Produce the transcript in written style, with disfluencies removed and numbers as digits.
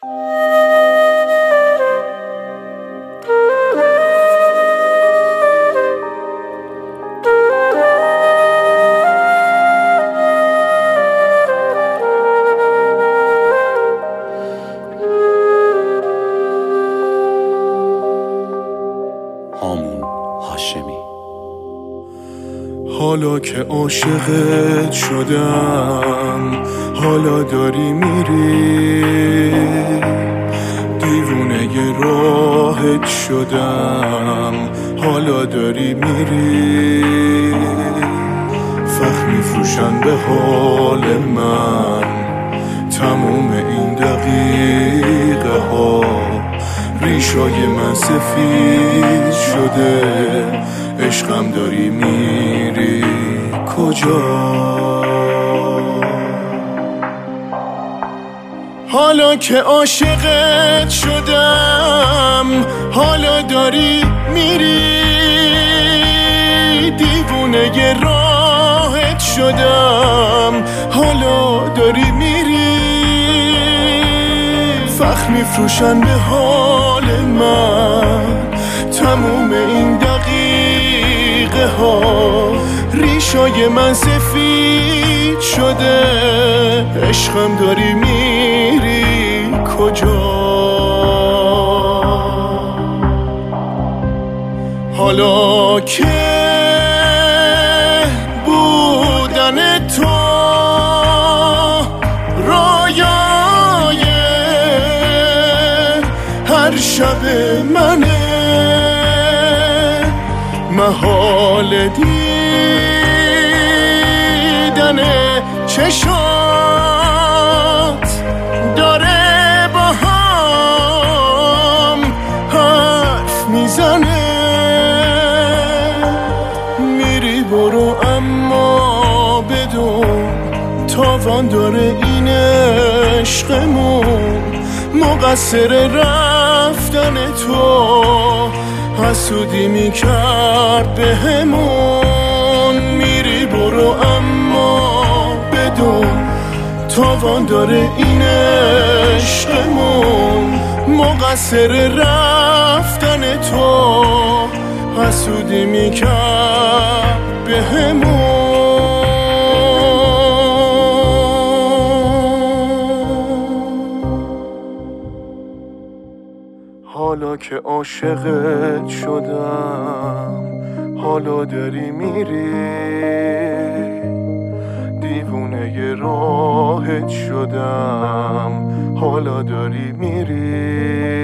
هامون هاشمی. حالا که عاشقت شدم، حالا داری میری، دیوونه راهت شدم، حالا داری میری. فخر میفروشن به حال من تموم این دقیقه ها، ریشای من سفید شده، عشقم داری میری کجا؟ حالا که عاشقت شدم، حالا داری میری، دیوونه راهت شدم، حالا داری میری. فخر میفروشن به حال من تموم این دقیقه ها، ریشای من سفید شده، عشقم داری میری کجا؟ حالا که بودن تو رایای هر شب منه، محال دیدن چشات داره با هم حرف میزنه. میری برو اما بدون تاوان داره این عشقمون، مقصر رفتن تو حسودی میکرد به همون. میری برو اما بدون تاوان داره این عشقمون، مقصر رفتن تو حسودی میکرد به همون. حالا که عاشقت شدم، حالا داری میری، دیوونه راهت شدم، حالا داری میری.